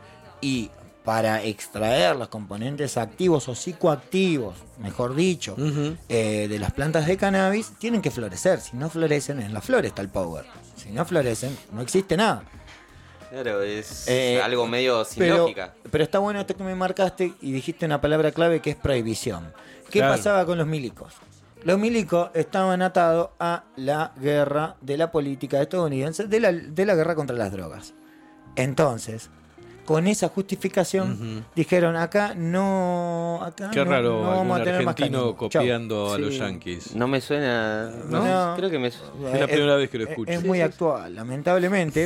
Y para extraer los componentes activos o psicoactivos, mejor dicho, uh-huh. eh, de las plantas de cannabis, tienen que florecer. Si no florecen, en las flores está el power. Si no florecen, no existe nada. Claro, es Eh, algo medio sin pero, lógica. Pero está bueno esto que me marcaste y dijiste una palabra clave que es prohibición. ¿Qué Claro. pasaba con los milicos? Los milicos estaban atados a la guerra de la política estadounidense, de la, de la guerra contra las drogas. Entonces, con esa justificación, uh-huh. dijeron, acá no... Acá Qué no, raro, no vamos algún a tener más argentino cáñamo. copiando Chau. a los Sí. yanquis. No me suena. No, No. creo que me Es la primera vez que lo escucho. Es Sí, muy sí, actual, lamentablemente.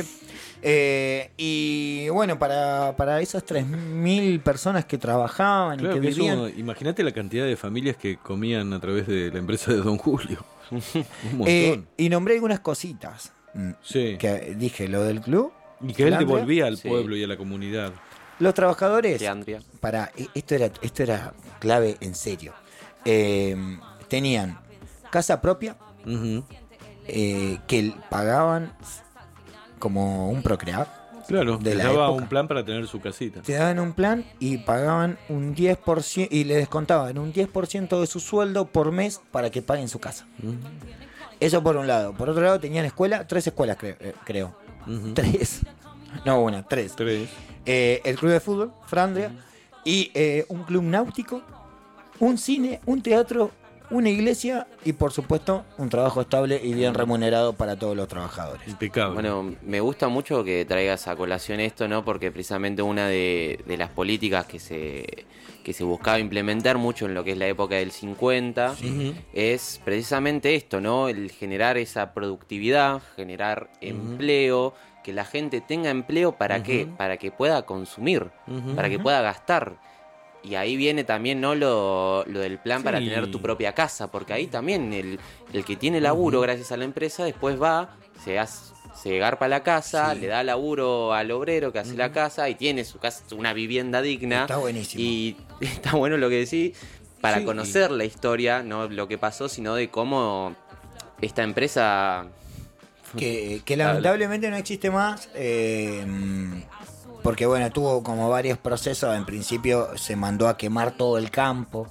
Eh, y bueno, para, para esas tres mil personas que trabajaban Claro y que que vivían... eso, imagínate la cantidad de familias que comían a través de la empresa de Don Julio. Un montón. Eh, y nombré algunas cositas. Sí. Que dije, lo del club. Y que él Flandria. devolvía al Sí. pueblo y a la comunidad. Los trabajadores, Flandria. para esto era, esto era clave en serio. Eh, tenían casa propia, Uh-huh. eh, que pagaban como un procrear. Claro, de les la daba época. un plan para tener su casita. Te daban un plan y pagaban un diez por ciento y le descontaban un diez por ciento de su sueldo por mes para que paguen su casa. Uh-huh. Eso por un lado. Por otro lado tenían escuela, tres escuelas creo. eh, creo. Uh-huh. Tres. No, una, tres. Tres. Eh, el club de fútbol, Flandria, y eh, un club náutico, un cine, un teatro, una iglesia y por supuesto un trabajo estable y bien remunerado para todos los trabajadores. Impecable. Bueno, me gusta mucho que traigas a colación esto, ¿no? Porque precisamente una de, de las políticas que se, que se buscaba implementar mucho en lo que es la época del cincuenta Sí. es precisamente esto, ¿no? El generar esa productividad, generar Uh-huh. empleo, que la gente tenga empleo, ¿para Uh-huh. qué? Para que pueda consumir, Uh-huh. para que pueda gastar. Y ahí viene también, ¿no? Lo, lo del plan Sí. para tener tu propia casa, porque ahí también el, el que tiene laburo Uh-huh. gracias a la empresa después va, se, hace, se garpa la casa, Sí. le da laburo al obrero que hace Uh-huh. la casa y tiene su casa, una vivienda digna. Está buenísimo. Y está bueno lo que decís, para Sí. conocer la historia, no lo que pasó, sino de cómo esta empresa... Que, que lamentablemente no existe más. eh, porque bueno, tuvo como varios procesos. En principio se mandó a quemar todo el campo.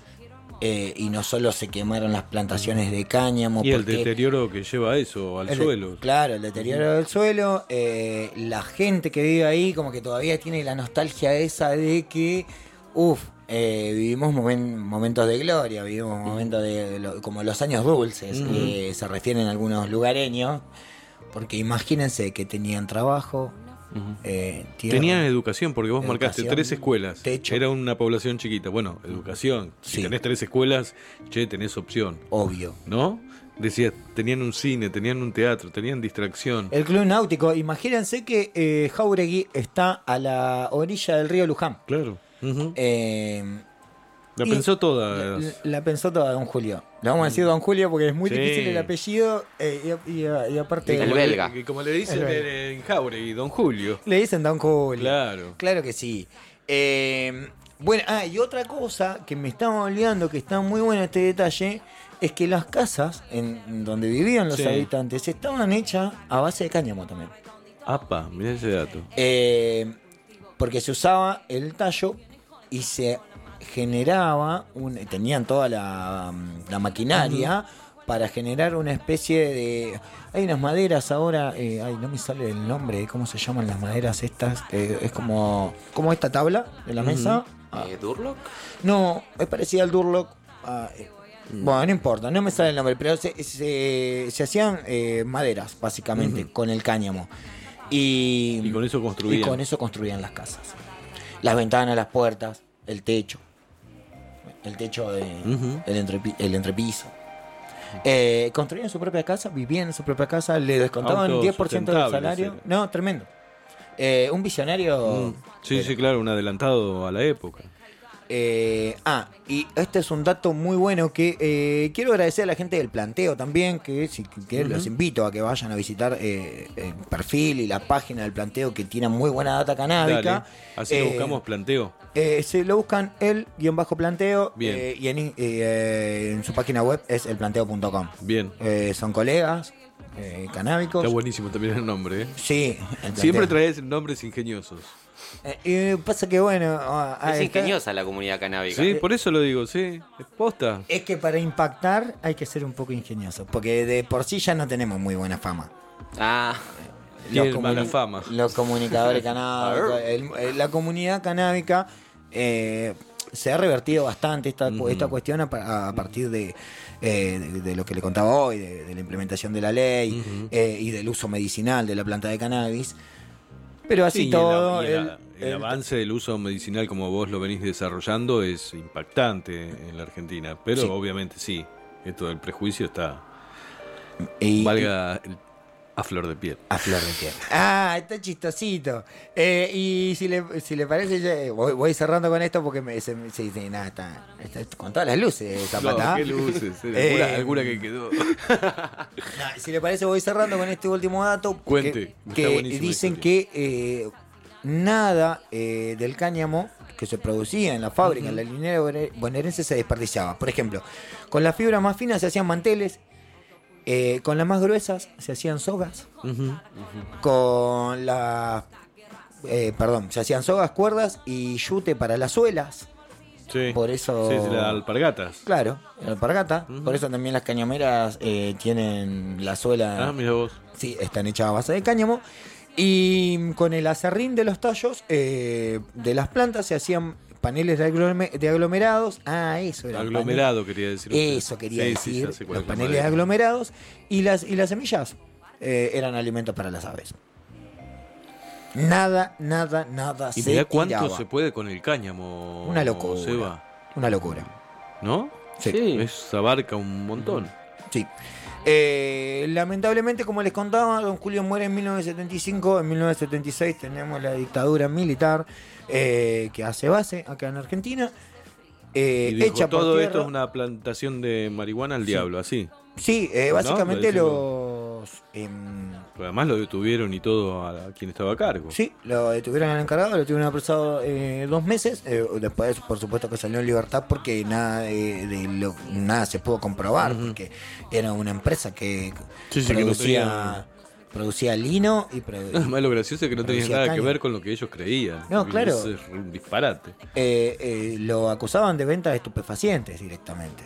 eh, y no solo se quemaron las plantaciones de cáñamo. Y el porque- deterioro que lleva eso al El- suelo. Claro, el deterioro del suelo. eh, la gente que vive ahí como que todavía tiene la nostalgia esa de que, uff, vivimos momen- momentos de gloria, vivimos momentos de lo- como los años dulces, Ujú. que se refieren a algunos lugareños. Porque imagínense que tenían trabajo, eh, tierra. Tenían educación, porque vos marcaste Educación, tres escuelas. techo. Era una población chiquita. Bueno, educación. Si Sí. tenés tres escuelas, che, tenés opción. Obvio. ¿No? Decías, tenían un cine, tenían un teatro, tenían distracción. El club náutico, imagínense que eh, Jáuregui está a la orilla del río Luján. Claro. Ujú. Eh, La y- pensó toda. La, la pensó toda Don Julio. Le vamos a decir Don Julio porque es muy Sí. difícil el apellido eh, y, y- y aparte... El belga. Y como le dicen El belga. en, en Jauregui, Don Julio. Le dicen Don Julio. Claro. Claro que sí. Eh, bueno, ah, y otra cosa que me estaba olvidando, que está muy bueno este detalle, es que las casas en donde vivían los Sí. habitantes estaban hechas a base de cáñamo también. Apa, mirá ese dato. Eh, porque se usaba el tallo y se generaba, un, tenían toda la, la maquinaria para generar una especie de... Hay unas maderas ahora, eh, ay, no me sale el nombre, ¿cómo se llaman las maderas estas? Que es como, como esta tabla de la Ujú. mesa. Ah, Eh, ¿Durlock? no, es parecida al Durlock. Ah, eh, Bueno, no importa, no me sale el nombre, pero se, se, se hacían eh, maderas, básicamente, Ujú. con el cáñamo. Y, Y con eso construían. y con eso construían las casas. Las ventanas, las puertas, el techo. El techo, de, Ujú. el, entrepi- el entrepiso. Eh, construían su propia casa, vivían en su propia casa, le descontaban Autos diez por ciento del sustentables salario. era. No, tremendo. Eh, un visionario... Mm. Sí, sí, claro, un adelantado a la época. Eh, ah, y este es un dato muy bueno que eh, quiero agradecer a la gente del planteo también, que, si, que Ujú. los invito a que vayan a visitar eh, el perfil y la página del planteo que tiene muy buena data canábica. Dale. Así lo Eh, buscamos, planteo. Eh, se lo buscan el guión bajo planteo Bien. eh, y en, eh, en su página web es elplanteo punto com. Bien. Eh, son colegas, eh, canábicos. Está buenísimo también el nombre, ¿eh? Sí. Siempre traes nombres ingeniosos. Eh, y pasa que, bueno... ah, Es está- ingeniosa la comunidad canábica. Sí, por eso lo digo, sí. Es posta. Es que para impactar hay que ser un poco ingenioso, porque de por sí ya no tenemos muy buena fama. Ah, Tiene Los mala comuni- fama. Los comunicadores canábicos, el- el- la comunidad canábica eh, se ha revertido bastante esta, Ujú. esta cuestión a, pa- a partir de, eh, de, de lo que le contaba hoy, de, de la implementación de la ley Ujú. eh, y del uso medicinal de la planta de cannabis. Pero así Sí, y el- todo... y el, el- el el- avance del uso medicinal como vos lo venís desarrollando es impactante en la Argentina. Pero Sí. obviamente sí, esto del prejuicio está... y- valga el- a flor de piel. A flor de piel. Ah, está chistosito. Eh, y si le, si le parece, yo, eh, voy, voy cerrando con esto porque me, se, se dice, nada, está, está con todas las luces, Zapata. No, qué luces, eh, Eh, alguna, alguna que quedó. No, si le parece, voy cerrando con este último dato. Cuente, Que, está que buenísima la dicen historia. que eh, nada eh, del cáñamo que se producía en la fábrica, en la linera bonaer- bonaerense, se desperdiciaba. Por ejemplo, con las fibras más finas se hacían manteles, eh, con las más gruesas se hacían sogas, Ujú. con las... eh, perdón, se hacían sogas, cuerdas y yute para las suelas. Sí. Por eso... Sí, sí, las alpargatas. Claro, la alpargata. Por eso también las cañameras eh, tienen la suela. Ah, mira vos. Sí, están hechas a base de cáñamo. Y con el acerrín de los tallos eh, de las plantas se hacían paneles de, aglome- de aglomerados. Ah, eso era. Aglomerado quería decir. usted. Eso quería Sí, sí, decir. ya sé cuál Los es la paneles madera. aglomerados. Y las, y las semillas eh, eran alimentos para las aves. Nada, nada, nada Y se mirá cuánto tiraba. se puede con el cáñamo. Una locura. Seba. Una locura. ¿No? Sí. Es, abarca un montón. Sí. Eh, lamentablemente, como les contaba, don Julio muere en mil novecientos setenta y cinco. En mil novecientos setenta y seis tenemos la dictadura militar eh, que hace base acá en Argentina. Eh, Y dijo, hecha por todo tierra. esto es una plantación de marihuana al diablo, así. Sí, eh, ¿No? básicamente Lo los... em, Pero además lo detuvieron y todo a quien estaba a cargo. sí, lo detuvieron al encargado, lo tuvieron apresado eh, dos meses. eh, después, por supuesto, que salió en libertad porque nada de, de lo, nada se pudo comprobar, porque era una empresa que Sí, sí, que no producía, tenía- producía lino y produ- Además, lo gracioso es que no tenía producía nada que cáñamo. ver con lo que ellos creían. No, Porque claro. eso es un disparate. Eh, eh, lo acusaban de venta de estupefacientes directamente.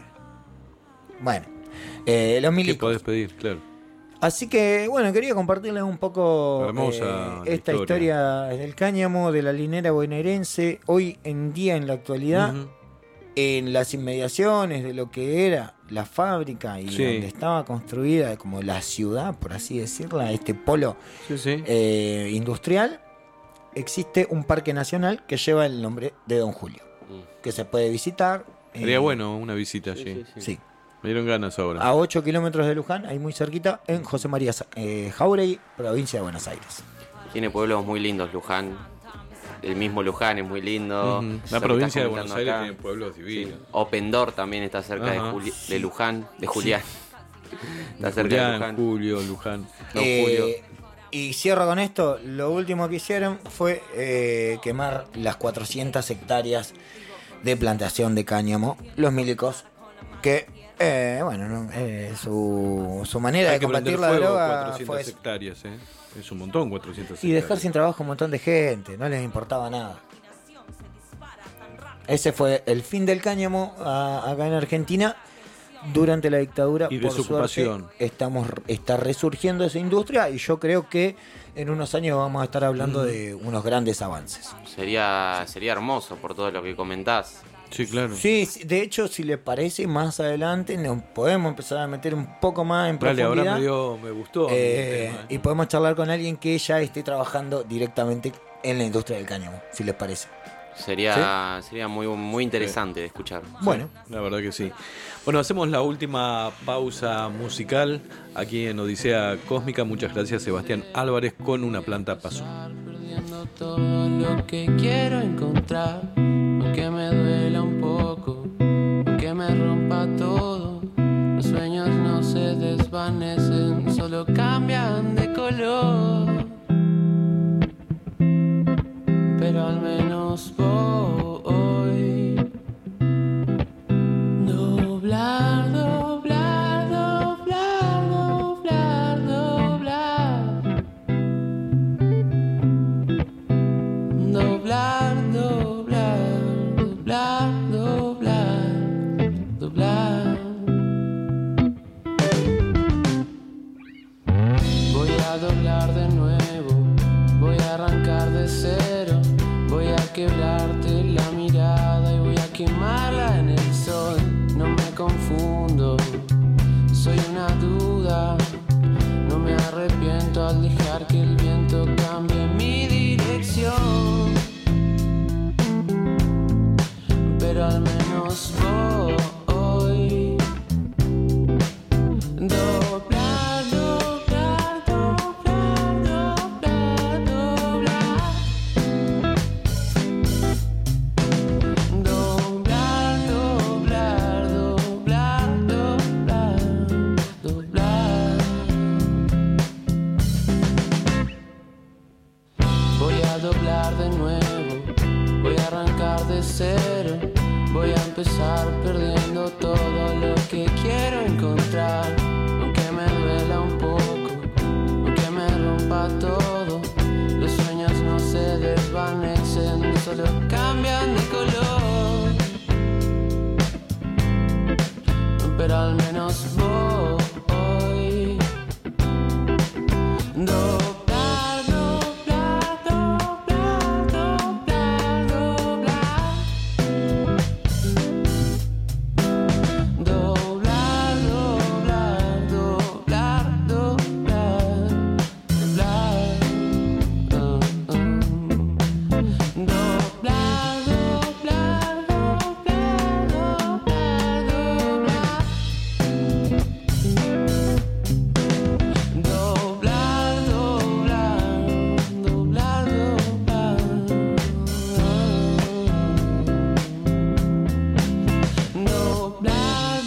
Bueno, eh, los ¿Qué milicos. podés pedir? Claro. Así que, bueno, quería compartirles un poco Hermosa eh, la esta historia. del cáñamo, de la linera bonaerense, hoy en día, en la actualidad, Ujú. en las inmediaciones de lo que era la fábrica y Sí. donde estaba construida como la ciudad, por así decirla, este polo Sí, sí. eh, industrial, existe un parque nacional que lleva el nombre de Don Julio, que se puede visitar. Sería eh, bueno una visita allí. sí, sí. Sí. Me dieron ganas ahora. A ocho kilómetros de Luján, ahí muy cerquita, en José María eh, Jauregui, provincia de Buenos Aires. Tiene pueblos muy lindos, Luján. El mismo Luján es muy lindo. Ujú. Se La me provincia de está Buenos comentando Aires acá. tiene pueblos divinos. Open Door también está cerca de, Ajá. Juli- de Luján, de Julián. Está cerca Julián, de Luján. Julio, Luján. Don Eh, Julio. Y cierro con esto, lo último que hicieron fue eh, quemar las cuatrocientas hectáreas de plantación de cáñamo, los milicos, que, eh, bueno, no, eh, su, su manera Hay de que combatir prender la fuego droga cuatrocientas fue esa. hectáreas, ¿eh? Es un montón, cuatrocientas Y dejar hectáreas. sin trabajo a un montón de gente, no les importaba nada. Ese fue el fin del cáñamo a- acá en Argentina durante la dictadura. Y por desocupación. suerte, estamos, está resurgiendo esa industria y yo creo que en unos años vamos a estar hablando de unos grandes avances. Sería, sería hermoso por todo lo que comentás. Sí, claro. Sí, sí, de hecho, si les parece, más adelante nos podemos empezar a meter un poco más en Dale, profundidad. ahora me, dio, me gustó. Eh, el tema, ¿eh? y podemos charlar con alguien que ya esté trabajando directamente en la industria del cáñamo, si les parece. Sería, sería muy, muy interesante de escuchar. Bueno, La verdad que sí. Bueno, hacemos la última pausa musical aquí en Odisea Cósmica. Muchas gracias, Sebastián Álvarez, con Una planta pasó. Perdiendo todo lo que quiero encontrar, aunque me duela un poco, aunque me rompa todo. Los sueños no se desvanecen, solo cambian de color. Pero al menos voy doblar, doblar, doblar, doblar, doblar. confundo. Soy una duda, no me arrepiento al dejar que el viento cambie mi dirección. Pero al menos voy. Doblar, doblar, doblar, doblar, doblar. Doblar, doblar, doblar, doblar, doblar. Voy a doblar de nuevo, voy a arrancar de cero. Voy a empezar perdiendo todo lo que quiero encontrar. Aunque me duela un poco, aunque me rompa todo, los sueños no se desvanecen, solo cambian de color. Pero al menos voy. Doblar, doblar, doblar, doblar, doblar. Doblar, doblar, doblar, doblar, doblar. Uh, uh. Doblar, doblar, doblar, doblar, doblar. Doblar, doblar, doblar, doblar.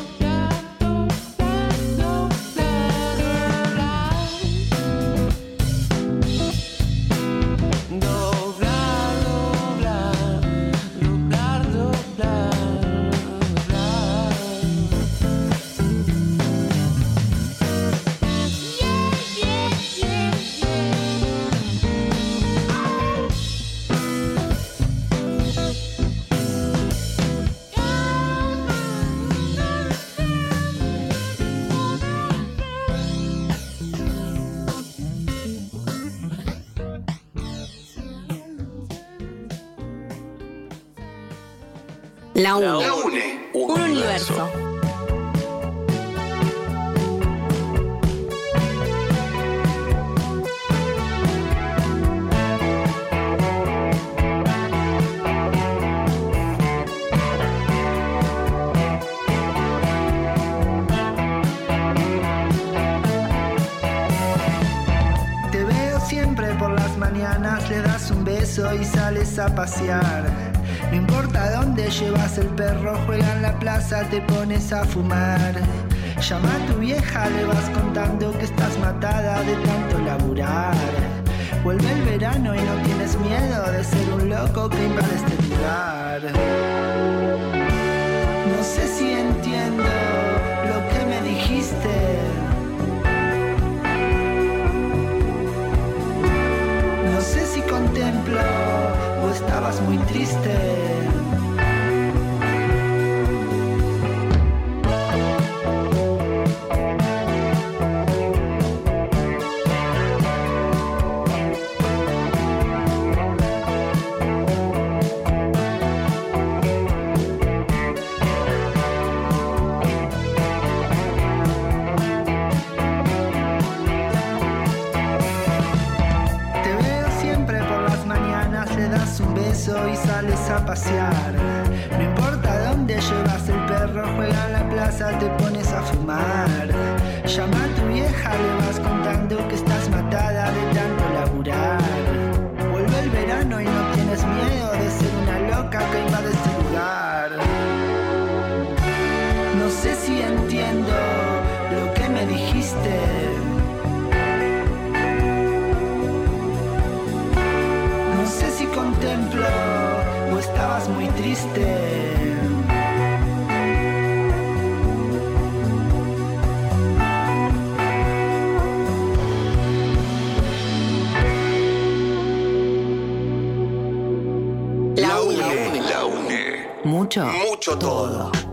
La UNE. La UNE. Un universo. Te veo siempre por las mañanas, le das un beso y sales a pasear. No importa dónde llevas el perro, juega en la plaza, te pones a fumar. Llama a tu vieja, le vas contando que estás matada de tanto laburar. Vuelve el verano y no tienes miedo de ser un loco que invade este lugar. No sé si entiendo lo que me dijiste. No sé si contemplo o estabas muy triste. Y sales a pasear. No importa dónde llevas el perro, juega en la plaza, te pones a fumar. Llama a tu vieja, le vas contando que estás matada de tanto laburar. Vuelve el verano y no tienes miedo de ser una loca que invade este lugar. No sé si entiendo lo que me dijiste. No sé si contemplo o estabas muy triste. La UNE. La UNE. Mucho. Mucho todo.